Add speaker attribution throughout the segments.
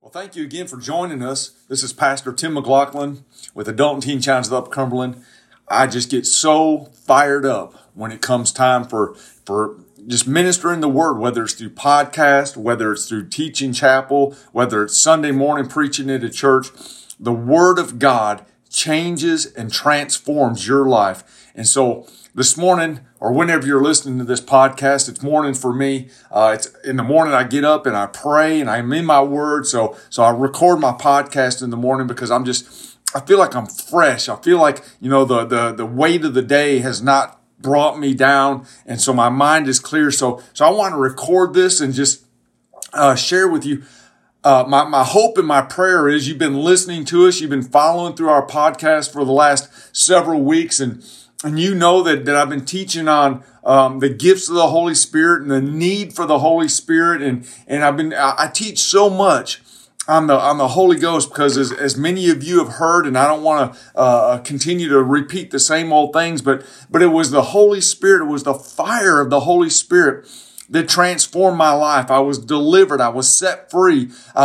Speaker 1: Well, thank you again for joining us. This is Pastor Tim McLaughlin with Adult and Teen Challenge of Upper Cumberland. I just get so fired up when it comes time for just ministering the word, whether it's through podcast, whether it's through teaching chapel, whether it's Sunday morning preaching at a church. The word of God changes and transforms your life. And so this morning, or whenever you're listening to this podcast, it's morning for me. It's in the morning I get up and I pray and I'm in my word. So I record my podcast in the morning because I feel like I'm fresh. I feel like, the weight of the day has not brought me down. And so my mind is clear. So I want to record this and just share with you. My hope and my prayer is you've been listening to us. You've been following through our podcast for the last several weeks. And you know that I've been teaching on the gifts of the Holy Spirit and the need for the Holy Spirit. And I teach so much on the Holy Ghost because as many of you have heard, and I don't want to continue to repeat the same old things, but it was the Holy Spirit. It was the fire of the Holy Spirit that transformed my life. I was delivered. I was set free.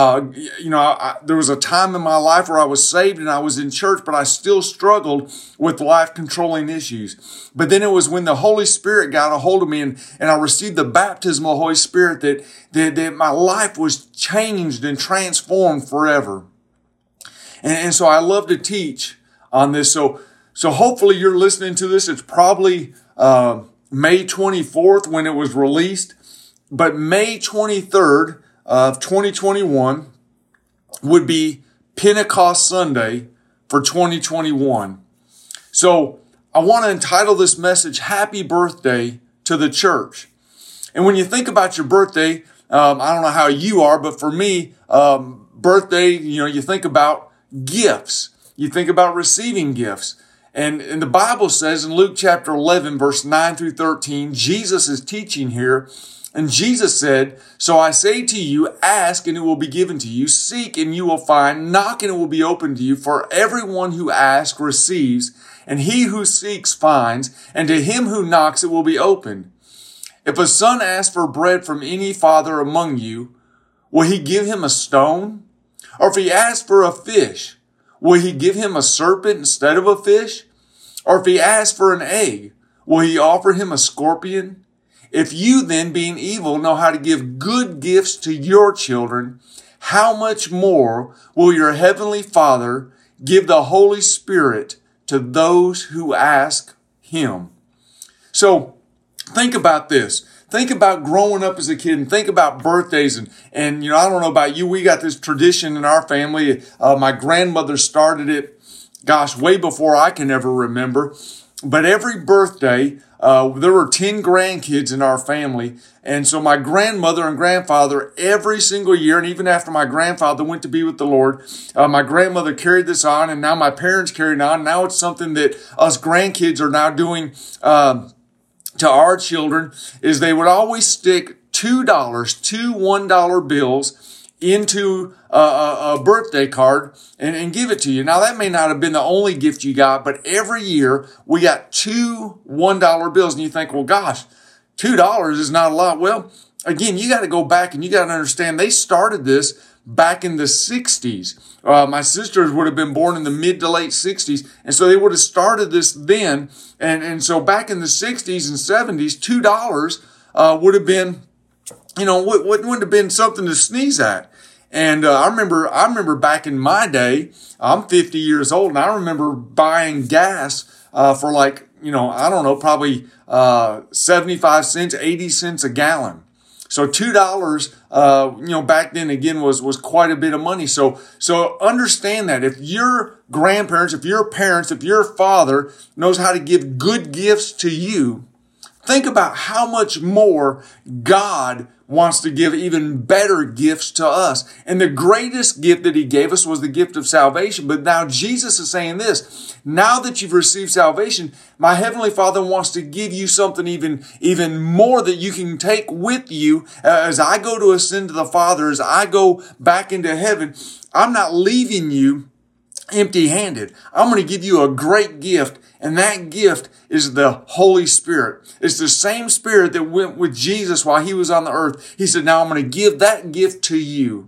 Speaker 1: There was a time in my life where I was saved and I was in church, but I still struggled with life-controlling issues. But then it was when the Holy Spirit got a hold of me and I received the baptism of the Holy Spirit that my life was changed and transformed forever. And so I love to teach on this. So hopefully you're listening to this. It's probably May 24th when it was released, but May 23rd of 2021 would be Pentecost Sunday for 2021. So I want to entitle this message, Happy Birthday to the Church. And when you think about your birthday, I don't know how you are, but for me, birthday, you think about gifts. You think about receiving gifts. And the Bible says in Luke chapter 11, verse 9 through 13, Jesus is teaching here. And Jesus said, "So I say to you, ask and it will be given to you. Seek and you will find. Knock and it will be opened to you. For everyone who asks receives, and he who seeks finds. And to him who knocks it will be opened. If a son asks for bread from any father among you, will he give him a stone? Or if he asks for a fish, will he give him a serpent instead of a fish? Or if he asks for an egg, will he offer him a scorpion? If you then, being evil, know how to give good gifts to your children, how much more will your heavenly Father give the Holy Spirit to those who ask him?" So think about this. Think about growing up as a kid and think about birthdays. And I don't know about you. We got this tradition in our family. My grandmother started it, way before I can ever remember. But every birthday, there were 10 grandkids in our family. And so my grandmother and grandfather, every single year, and even after my grandfather went to be with the Lord, my grandmother carried this on, and now my parents carried it on. Now it's something that us grandkids are now doing to our children, is they would always stick two $1 bills into a birthday card and give it to you. Now, that may not have been the only gift you got, but every year we got two $1 bills. And you think, well, gosh, $2 is not a lot. Well, again, you got to go back and you got to understand they started this back in the 60s. My sisters would have been born in the mid to late 60s. And so they would have started this then. And so back in the 60s and 70s, $2 would have been, wouldn't have been something to sneeze at. And I remember back in my day, I'm 50 years old, and I remember buying gas for probably 75 cents, 80 cents a gallon. So $2, back then again was quite a bit of money. So understand that if your grandparents, if your parents, if your father knows how to give good gifts to you, think about how much more God wants to give even better gifts to us. And the greatest gift that he gave us was the gift of salvation. But now Jesus is saying this, now that you've received salvation, my heavenly Father wants to give you something even more that you can take with you. As I go to ascend to the Father, as I go back into heaven, I'm not leaving you empty-handed. I'm going to give you a great gift, and that gift is the Holy Spirit. It's the same Spirit that went with Jesus while he was on the earth. He said, now I'm going to give that gift to you.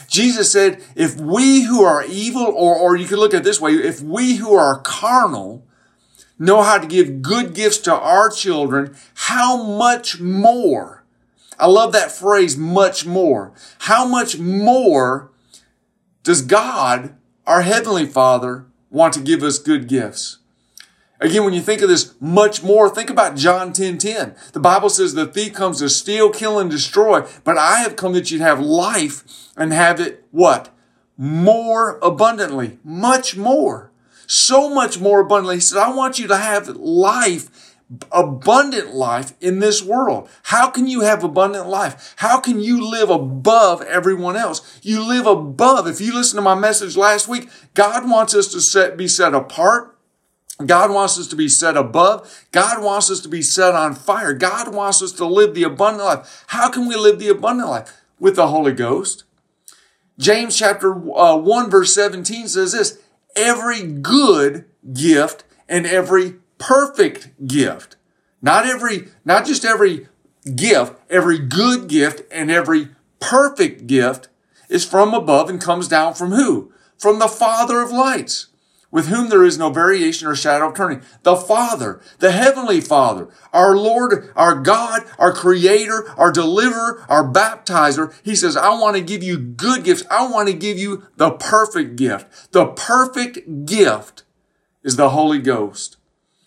Speaker 1: Jesus said, if we who are evil, or you could look at it this way, if we who are carnal know how to give good gifts to our children, how much more? I love that phrase, much more. How much more does God, our Heavenly Father, want to give us good gifts? Again, when you think of this much more, think about John 10:10. The Bible says the thief comes to steal, kill, and destroy, but I have come that you'd have life and have it, what? More abundantly. Much more. So much more abundantly. He said, I want you to have life, abundant life in this world. How can you have abundant life? How can you live above everyone else? You live above. If you listen to my message last week, God wants us to be set apart. God wants us to be set above. God wants us to be set on fire. God wants us to live the abundant life. How can we live the abundant life? With the Holy Ghost. James chapter 1 verse 17 says this, every good gift and every perfect gift. Not just every gift, every good gift and every perfect gift is from above and comes down from who? From the Father of lights, with whom there is no variation or shadow of turning. The Father, the Heavenly Father, our Lord, our God, our Creator, our Deliverer, our Baptizer. He says, I want to give you good gifts. I want to give you the perfect gift. The perfect gift is the Holy Ghost.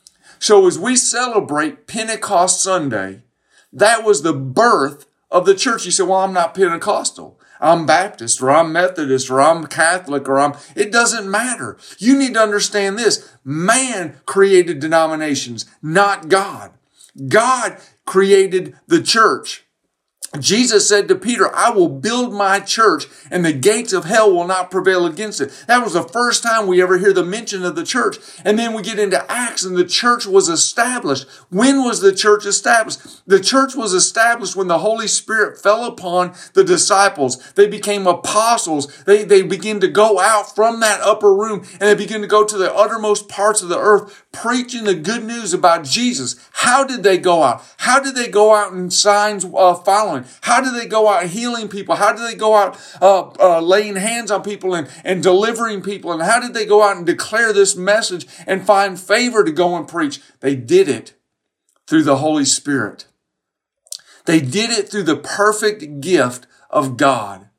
Speaker 1: So as we celebrate Pentecost Sunday, that was the birth of the church. You say, well, I'm not Pentecostal. I'm Baptist, or I'm Methodist, or I'm Catholic, it doesn't matter. You need to understand this. Man created denominations, not God. God created the church. Jesus said to Peter, I will build my church and the gates of hell will not prevail against it. That was the first time we ever hear the mention of the church. And then we get into Acts and the church was established. When was the church established? The church was established when the Holy Spirit fell upon the disciples. They became apostles. They began to go out from that upper room and they began to go to the uttermost parts of the earth preaching the good news about Jesus. How did they go out? How did they go out in signs following? How do they go out healing people? How do they go out laying hands on people and delivering people? And how did they go out and declare this message and find favor to go and preach? They did it through the Holy Spirit. They did it through the perfect gift of God.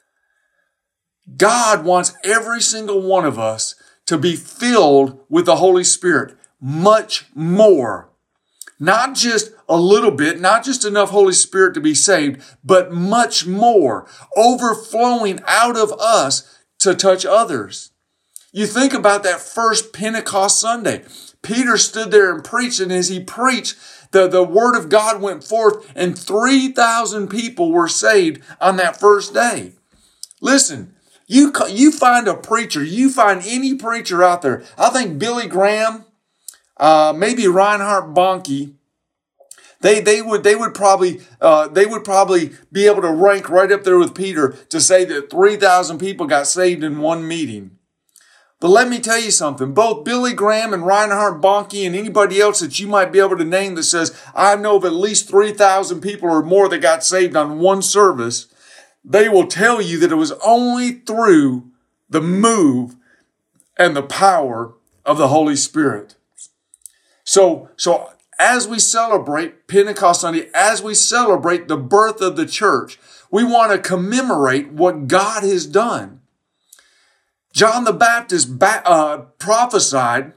Speaker 1: God wants every single one of us to be filled with the Holy Spirit, much more. Not just a little bit, not just enough Holy Spirit to be saved, but much more, overflowing out of us to touch others. You think about that first Pentecost Sunday. Peter stood there and preached, and as he preached, the word of God went forth, and 3,000 people were saved on that first day. Listen, you find a preacher, you find any preacher out there. I think Billy Graham, maybe Reinhard Bonnke, they would probably be able to rank right up there with Peter to say that 3,000 people got saved in one meeting. But let me tell you something. Both Billy Graham and Reinhard Bonnke and anybody else that you might be able to name that says, I know of at least 3,000 people or more that got saved on one service, they will tell you that it was only through the move and the power of the Holy Spirit. So as we celebrate Pentecost Sunday, as we celebrate the birth of the church, we want to commemorate what God has done. John the Baptist prophesied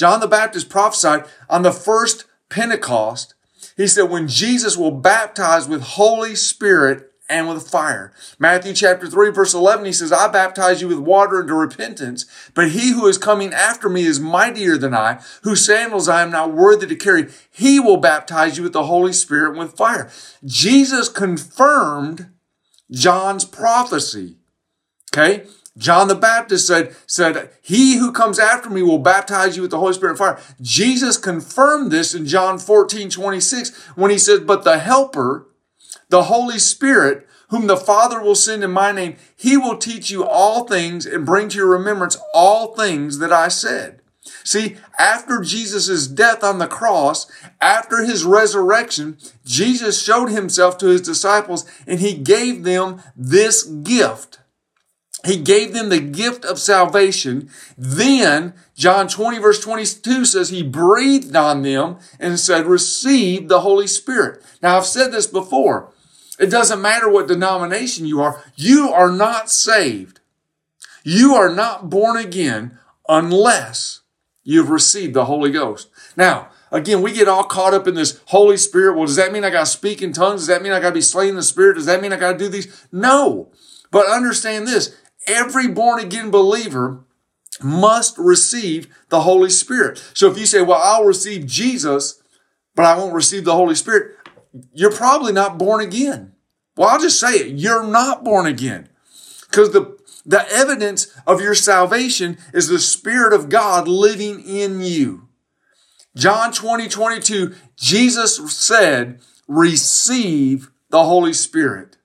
Speaker 1: on the first Pentecost. He said, when Jesus will baptize with Holy Spirit and with fire. Matthew chapter 3 verse 11, he says, I baptize you with water into repentance, but he who is coming after me is mightier than I, whose sandals I am not worthy to carry. He will baptize you with the Holy Spirit and with fire. Jesus confirmed John's prophecy. Okay? John the Baptist said, he who comes after me will baptize you with the Holy Spirit and fire. Jesus confirmed this in John 14:26 when he said, but the Helper, the Holy Spirit, whom the Father will send in my name, he will teach you all things and bring to your remembrance all things that I said. See, after Jesus' death on the cross, after his resurrection, Jesus showed himself to his disciples and he gave them this gift. He gave them the gift of salvation. Then John 20 verse 22 says he breathed on them and said, receive the Holy Spirit. Now I've said this before. It doesn't matter what denomination you are not saved. You are not born again unless you've received the Holy Ghost. Now, again, we get all caught up in this Holy Spirit. Well, does that mean I got to speak in tongues? Does that mean I got to be slain in the Spirit? Does that mean I got to do these? No. But understand this. Every born again believer must receive the Holy Spirit. So if you say, well, I'll receive Jesus, but I won't receive the Holy Spirit, you're probably not born again. Well, I'll just say it. You're not born again. Because the evidence of your salvation is the Spirit of God living in you. John 20:22, Jesus said, receive the Holy Spirit.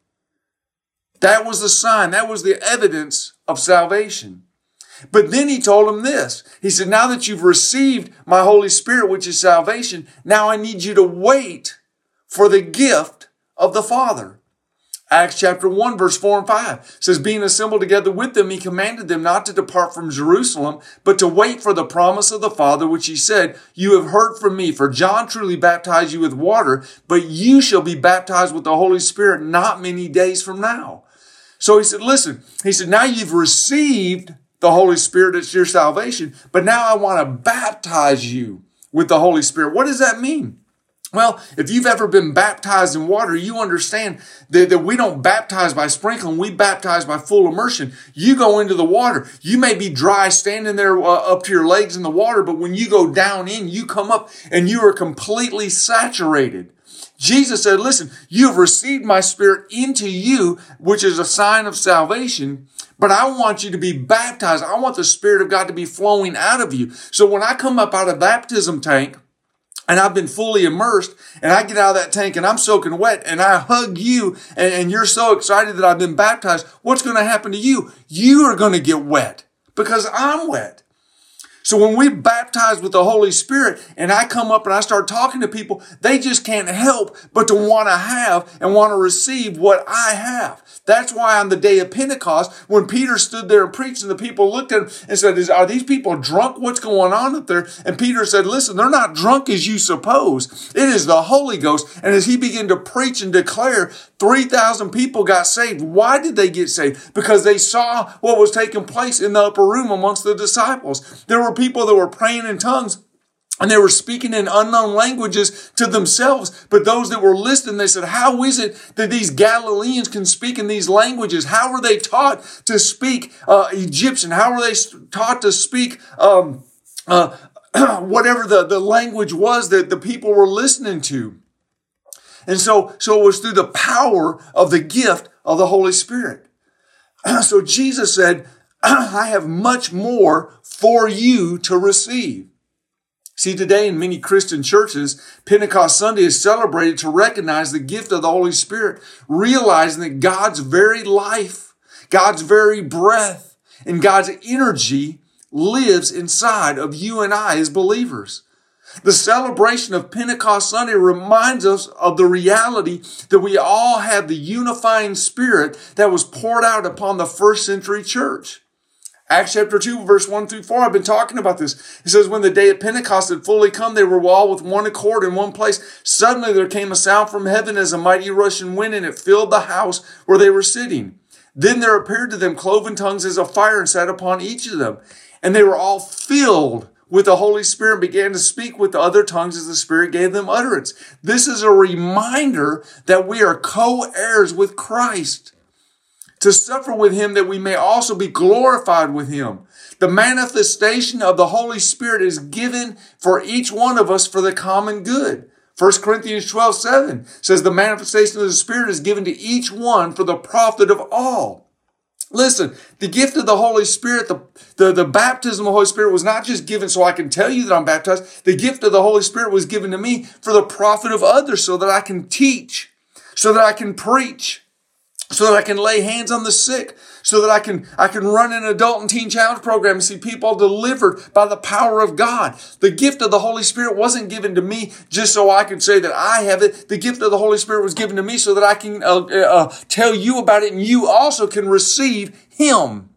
Speaker 1: That was the sign. That was the evidence of salvation. But then he told him this. He said, now that you've received my Holy Spirit, which is salvation, now I need you to wait for the gift of the Father. Acts chapter 1, verse 4 and 5 says, being assembled together with them, he commanded them not to depart from Jerusalem, but to wait for the promise of the Father, which he said, you have heard from me. For John truly baptized you with water, but you shall be baptized with the Holy Spirit not many days from now. So he said, listen, he said, now you've received the Holy Spirit, it's your salvation, but now I want to baptize you with the Holy Spirit. What does that mean? Well, if you've ever been baptized in water, you understand that we don't baptize by sprinkling. We baptize by full immersion. You go into the water. You may be dry standing there up to your legs in the water, but when you go down in, you come up and you are completely saturated. Jesus said, listen, you have received my Spirit into you, which is a sign of salvation, but I want you to be baptized. I want the Spirit of God to be flowing out of you. So when I come up out of the baptism tank, and I've been fully immersed, and I get out of that tank and I'm soaking wet, and I hug you, and you're so excited that I've been baptized, what's going to happen to you? You are going to get wet because I'm wet. So when we baptize with the Holy Spirit and I come up and I start talking to people, they just can't help but to want to have and want to receive what I have. That's why on the day of Pentecost, when Peter stood there and preached and the people looked at him and said, are these people drunk? What's going on up there? And Peter said, listen, they're not drunk as you suppose. It is the Holy Ghost. And as he began to preach and declare, 3,000 people got saved. Why did they get saved? Because they saw what was taking place in the upper room amongst the disciples. There were people that were praying in tongues and they were speaking in unknown languages to themselves. But those that were listening, they said, how is it that these Galileans can speak in these languages? How were they taught to speak Egyptian? How were they taught to speak whatever the language was that the people were listening to? And so it was through the power of the gift of the Holy Spirit. So Jesus said, I have much more for you to receive. See, today in many Christian churches, Pentecost Sunday is celebrated to recognize the gift of the Holy Spirit, realizing that God's very life, God's very breath, and God's energy lives inside of you and I as believers. The celebration of Pentecost Sunday reminds us of the reality that we all have the unifying Spirit that was poured out upon the first century church. Acts chapter 2, verse 1 through 4, I've been talking about this. It says, when the day of Pentecost had fully come, they were all with one accord in one place. Suddenly there came a sound from heaven as a mighty rushing wind, and it filled the house where they were sitting. Then there appeared to them cloven tongues as of fire and sat upon each of them. And they were all filled with the Holy Spirit and began to speak with other tongues as the Spirit gave them utterance. This is a reminder that we are co-heirs with Christ, to suffer with him that we may also be glorified with him. The manifestation of the Holy Spirit is given for each one of us for the common good. 1 Corinthians 12:7 says the manifestation of the Spirit is given to each one for the profit of all. Listen, the gift of the Holy Spirit, the baptism of the Holy Spirit was not just given so I can tell you that I'm baptized. The gift of the Holy Spirit was given to me for the profit of others so that I can teach, so that I can preach, so that I can lay hands on the sick, so that I can run an adult and teen challenge program and see people delivered by the power of God. The gift of the Holy Spirit wasn't given to me just so I could say that I have it. The gift of the Holy Spirit was given to me so that I can tell you about it and you also can receive him.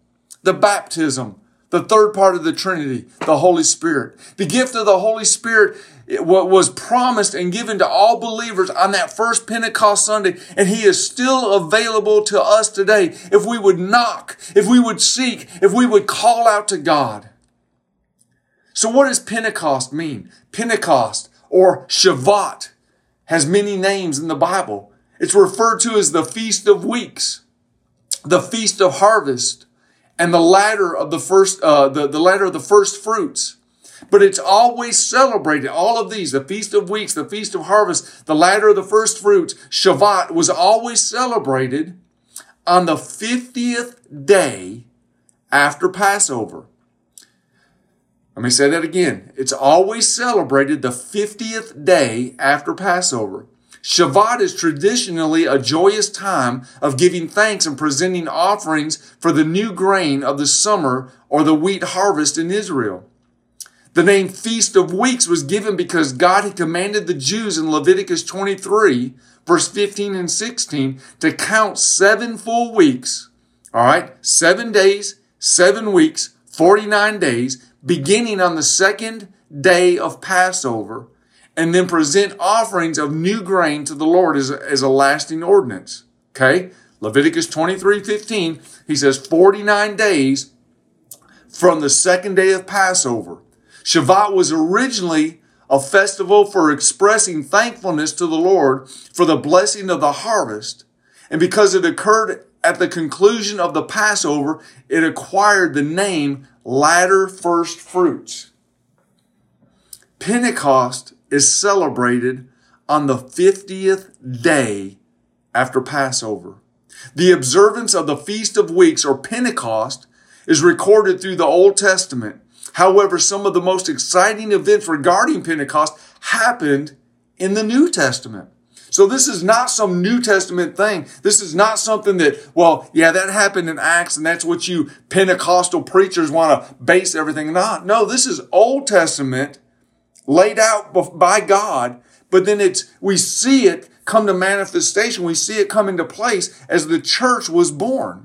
Speaker 1: the baptism, the third part of the Trinity, the Holy Spirit. The gift of the Holy Spirit was promised and given to all believers on that first Pentecost Sunday, and He is still available to us today if we would knock, if we would seek, if we would call out to God. So what does Pentecost mean? Pentecost, or Shavuot, has many names in the Bible. It's referred to as the Feast of Weeks, the Feast of Harvest, and the ladder of the first fruits. But it's always celebrated. All of these, the Feast of Weeks, the Feast of Harvest, the ladder of the first fruits, Shavuot, was always celebrated on the 50th day after Passover. Let me say that again. It's always celebrated the 50th day after Passover. Shavuot is traditionally a joyous time of giving thanks and presenting offerings for the new grain of the summer or the wheat harvest in Israel. The name Feast of Weeks was given because God had commanded the Jews in Leviticus 23, verse 15 and 16, to count 7 full weeks. All right, 7 days, 7 weeks, 49 days, beginning on the second day of Passover, and then present offerings of new grain to the Lord as a lasting ordinance. Okay? Leviticus 23:15, he says 49 days from the second day of Passover. Shavuot was originally a festival for expressing thankfulness to the Lord for the blessing of the harvest. And because it occurred at the conclusion of the Passover, it acquired the name Latter First Fruits. Pentecost is celebrated on the 50th day after Passover. The observance of the Feast of Weeks, or Pentecost, is recorded through the Old Testament. However, some of the most exciting events regarding Pentecost happened in the New Testament. So this is not some New Testament thing. This is not something that, well, yeah, that happened in Acts and that's what you Pentecostal preachers want to base everything on. No, this is Old Testament laid out by God, but then we see it come to manifestation. We see it come into place as the church was born.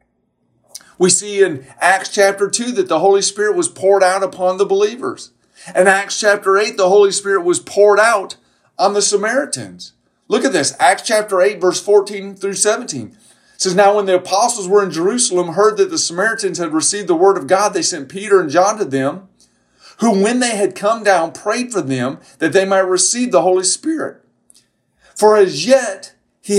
Speaker 1: We see in Acts chapter 2 that the Holy Spirit was poured out upon the believers. In Acts chapter 8, the Holy Spirit was poured out on the Samaritans. Look at this, Acts chapter 8, verse 14 through 17. It says, now when the apostles were in Jerusalem, heard that the Samaritans had received the word of God, they sent Peter and John to them, who when they had come down, prayed for them that they might receive the Holy Spirit. For as yet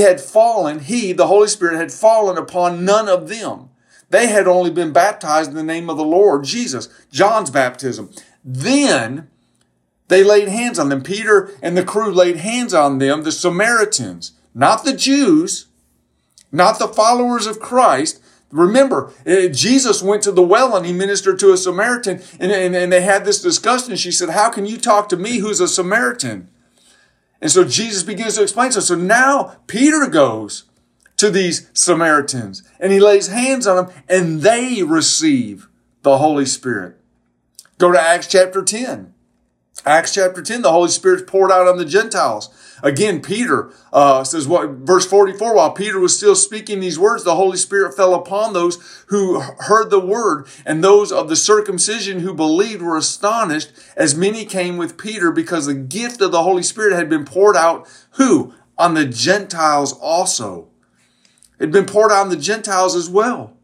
Speaker 1: the Holy Spirit had fallen upon none of them. They had only been baptized in the name of the Lord Jesus, John's baptism. Then they laid hands on them. Peter and the crew laid hands on them, the Samaritans, not the Jews, not the followers of Christ. Remember, Jesus went to the well and he ministered to a Samaritan, and they had this discussion. She said, how can you talk to me who's a Samaritan? And so Jesus begins to explain. So now Peter goes to these Samaritans and he lays hands on them and they receive the Holy Spirit. Go to Acts chapter 10. Acts chapter 10, the Holy Spirit's poured out on the Gentiles. Again, Peter says, verse 44, while Peter was still speaking these words, the Holy Spirit fell upon those who heard the word, and those of the circumcision who believed were astonished, as many came with Peter, because the gift of the Holy Spirit had been poured out, who? On the Gentiles also. It had been poured out on the Gentiles as well.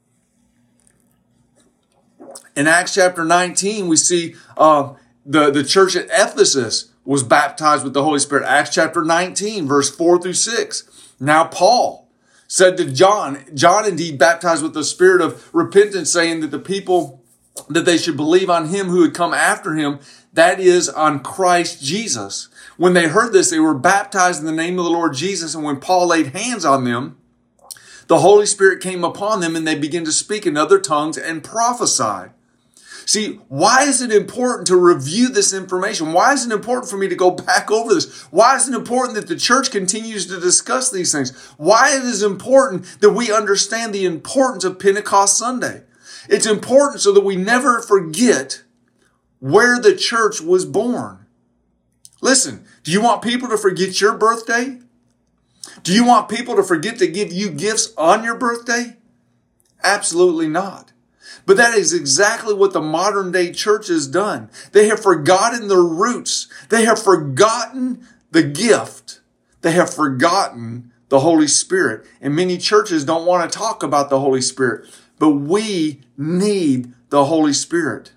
Speaker 1: In Acts chapter 19, we see the church at Ephesus was baptized with the Holy Spirit. Acts chapter 19, verse 4 through 6. Now Paul said to John indeed baptized with the spirit of repentance, saying that the people, that they should believe on him who had come after him, that is, on Christ Jesus. When they heard this, they were baptized in the name of the Lord Jesus. And when Paul laid hands on them, the Holy Spirit came upon them and they began to speak in other tongues and prophesy. See, why is it important to review this information? Why is it important for me to go back over this? Why is it important that the church continues to discuss these things? Why it is important that we understand the importance of Pentecost Sunday? It's important so that we never forget where the church was born. Listen, do you want people to forget your birthday? Do you want people to forget to give you gifts on your birthday? Absolutely not. But that is exactly what the modern day church has done. They have forgotten their roots. They have forgotten the gift. They have forgotten the Holy Spirit. And many churches don't want to talk about the Holy Spirit. But we need the Holy Spirit.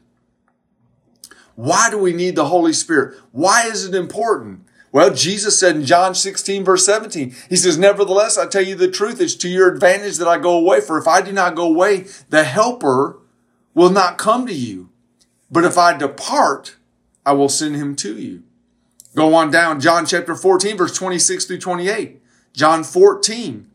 Speaker 1: Why do we need the Holy Spirit? Why is it important? Well, Jesus said in John 16, verse 17, he says, nevertheless, I tell you the truth, it's to your advantage that I go away. For if I do not go away, the Helper will not come to you. But if I depart, I will send him to you. Go on down, John chapter 14, verse 26 through 28. John 14,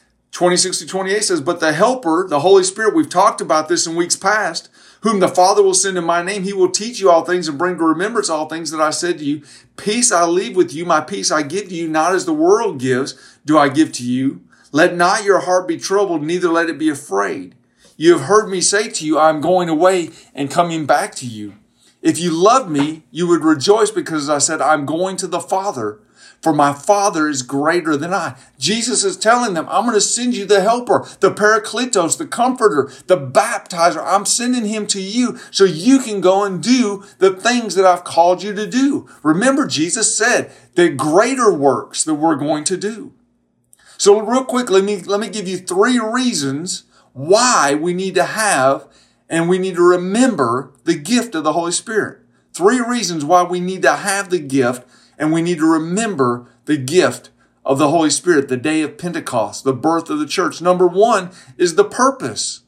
Speaker 1: 26 through 28 says, but the Helper, the Holy Spirit, we've talked about this in weeks past, whom the Father will send in my name, he will teach you all things and bring to remembrance all things that I said to you. Peace I leave with you, my peace I give to you, not as the world gives, do I give to you. Let not your heart be troubled, neither let it be afraid. You have heard me say to you, I am going away and coming back to you. If you loved me, you would rejoice because I said, I'm going to the Father, for my Father is greater than I. Jesus is telling them, I'm going to send you the Helper, the Parakletos, the Comforter, the Baptizer. I'm sending him to you so you can go and do the things that I've called you to do. Remember, Jesus said the greater works that we're going to do. So real quick, let me give you 3 reasons why we need to have and we need to remember the gift of the Holy Spirit. 3 reasons why we need to have the gift and we need to remember the gift of the Holy Spirit, the day of Pentecost, the birth of the church. Number 1 is the purpose.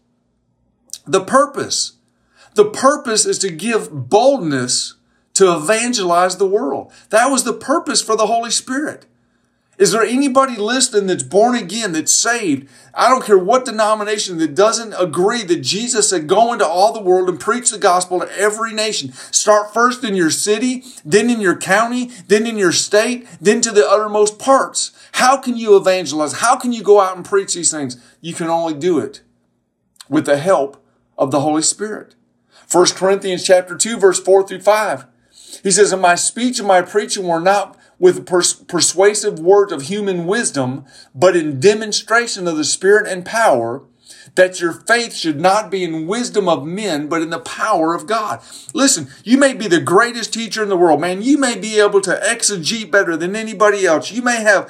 Speaker 1: The purpose. The purpose is to give boldness to evangelize the world. That was the purpose for the Holy Spirit. Is there anybody listening that's born again, that's saved? I don't care what denomination that doesn't agree that Jesus said, go into all the world and preach the gospel to every nation. Start first in your city, then in your county, then in your state, then to the uttermost parts. How can you evangelize? How can you go out and preach these things? You can only do it with the help of the Holy Spirit. 1 Corinthians chapter 2, verse 4 through 5. He says, and my speech and my preaching were not with persuasive words of human wisdom, but in demonstration of the Spirit and power, that your faith should not be in wisdom of men, but in the power of God. Listen, you may be the greatest teacher in the world, man. You may be able to exegete better than anybody else. You may have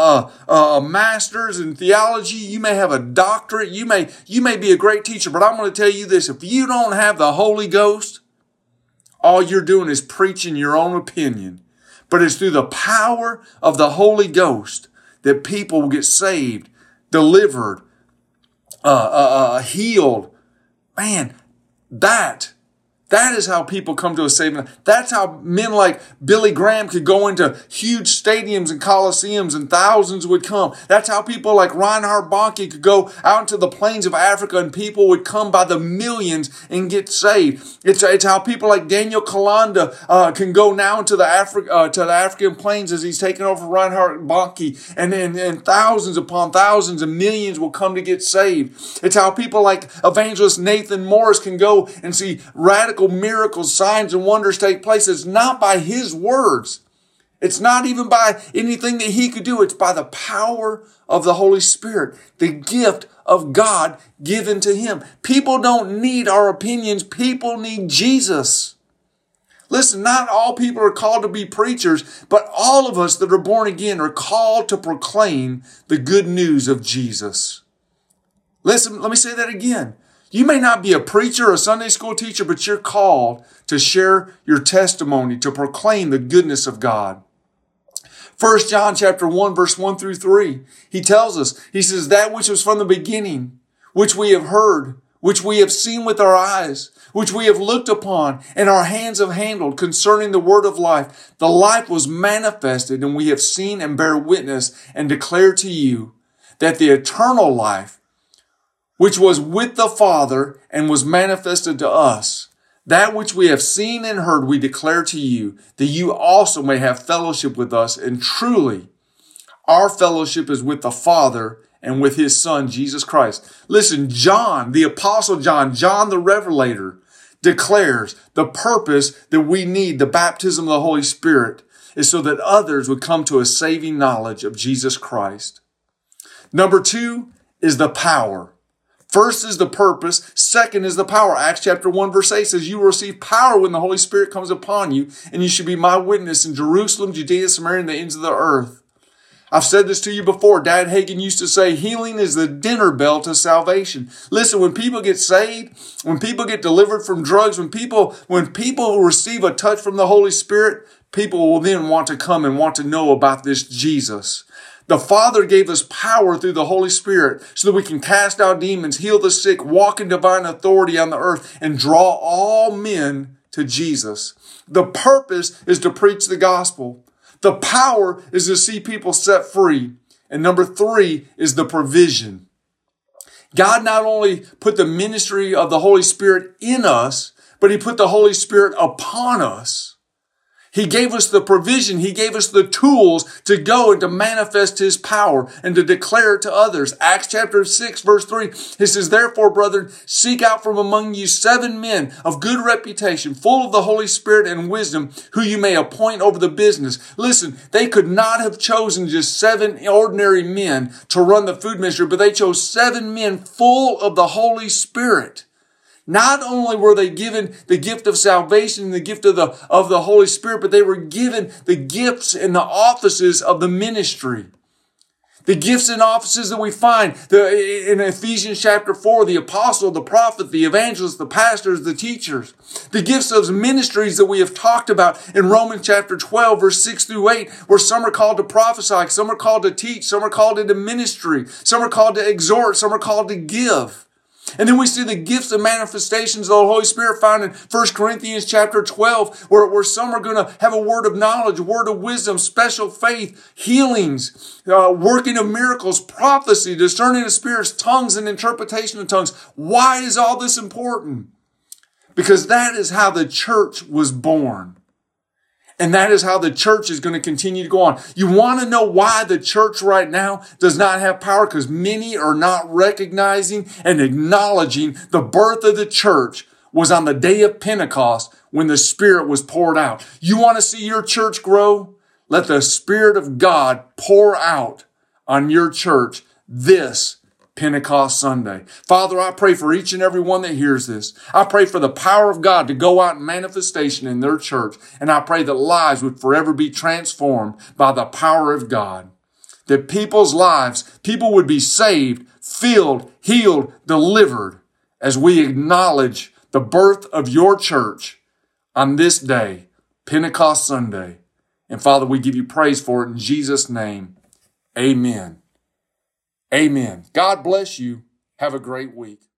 Speaker 1: a master's in theology. You may have a doctorate. You may be a great teacher, but I'm going to tell you this. If you don't have the Holy Ghost, all you're doing is preaching your own opinion. But it's through the power of the Holy Ghost that people will get saved, delivered, healed. Man, that is how people come to a saving. That's how men like Billy Graham could go into huge stadiums and coliseums and thousands would come. That's how people like Reinhard Bonnke could go out into the plains of Africa and people would come by the millions and get saved. It's how people like Daniel Kalanda can go now into the African plains as he's taken over Reinhard Bonnke, and thousands upon thousands and millions will come to get saved. It's how people like evangelist Nathan Morris can go and see radical miracles, signs, and wonders take place. It's not by his words. It's not even by anything that he could do. It's by the power of the Holy Spirit, the gift of God given to him. People don't need our opinions. People need Jesus. Listen, not all people are called to be preachers, but all of us that are born again are called to proclaim the good news of Jesus. Listen, let me say that again. You may not be a preacher or a Sunday school teacher, but you're called to share your testimony, to proclaim the goodness of God. 1 John chapter 1, verse 1 through 3, he tells us, he says, that which was from the beginning, which we have heard, which we have seen with our eyes, which we have looked upon, and our hands have handled concerning the word of life. The life was manifested, and we have seen and bear witness and declare to you that the eternal life, which was with the Father and was manifested to us, that which we have seen and heard we declare to you, that you also may have fellowship with us. And truly, our fellowship is with the Father and with his Son, Jesus Christ. Listen, John, the Apostle John the Revelator, declares the purpose that we need the baptism of the Holy Spirit is so that others would come to a saving knowledge of Jesus Christ. Number 2 is the power. First is the purpose. Second is the power. Acts chapter 1 verse 8 says, you will receive power when the Holy Spirit comes upon you, and you should be my witness in Jerusalem, Judea, Samaria, and the ends of the earth. I've said this to you before. Dad Hagin used to say, healing is the dinner bell to salvation. Listen, when people get saved, when people get delivered from drugs, when people receive a touch from the Holy Spirit, people will then want to come and want to know about this Jesus. The Father gave us power through the Holy Spirit so that we can cast out demons, heal the sick, walk in divine authority on the earth, and draw all men to Jesus. The purpose is to preach the gospel. The power is to see people set free. And number 3 is the provision. God not only put the ministry of the Holy Spirit in us, but He put the Holy Spirit upon us. He gave us the provision. He gave us the tools to go and to manifest His power and to declare it to others. Acts chapter 6 verse 3, it says, therefore, brethren, seek out from among you 7 men of good reputation, full of the Holy Spirit and wisdom, who you may appoint over the business. Listen, they could not have chosen just 7 ordinary men to run the food ministry, but they chose 7 men full of the Holy Spirit. Not only were they given the gift of salvation and the gift of the Holy Spirit, but they were given the gifts and the offices of the ministry. The gifts and offices that we find in Ephesians chapter 4, the apostle, the prophet, the evangelist, the pastors, the teachers. The gifts of ministries that we have talked about in Romans chapter 12, verse 6 through 8, where some are called to prophesy, some are called to teach, some are called into ministry, some are called to exhort, some are called to give. And then we see the gifts and manifestations of the Holy Spirit found in 1 Corinthians chapter 12, where some are going to have a word of knowledge, a word of wisdom, special faith, healings, working of miracles, prophecy, discerning of spirits, tongues, and interpretation of tongues. Why is all this important? Because that is how the church was born. And that is how the church is going to continue to go on. You want to know why the church right now does not have power? Because many are not recognizing and acknowledging the birth of the church was on the day of Pentecost when the Spirit was poured out. You want to see your church grow? Let the Spirit of God pour out on your church this Pentecost Sunday. Father, I pray for each and every one that hears this. I pray for the power of God to go out in manifestation in their church. And I pray that lives would forever be transformed by the power of God. That people's lives, people would be saved, filled, healed, delivered as we acknowledge the birth of your church on this day, Pentecost Sunday. And Father, we give you praise for it in Jesus' name. Amen. Amen. God bless you. Have a great week.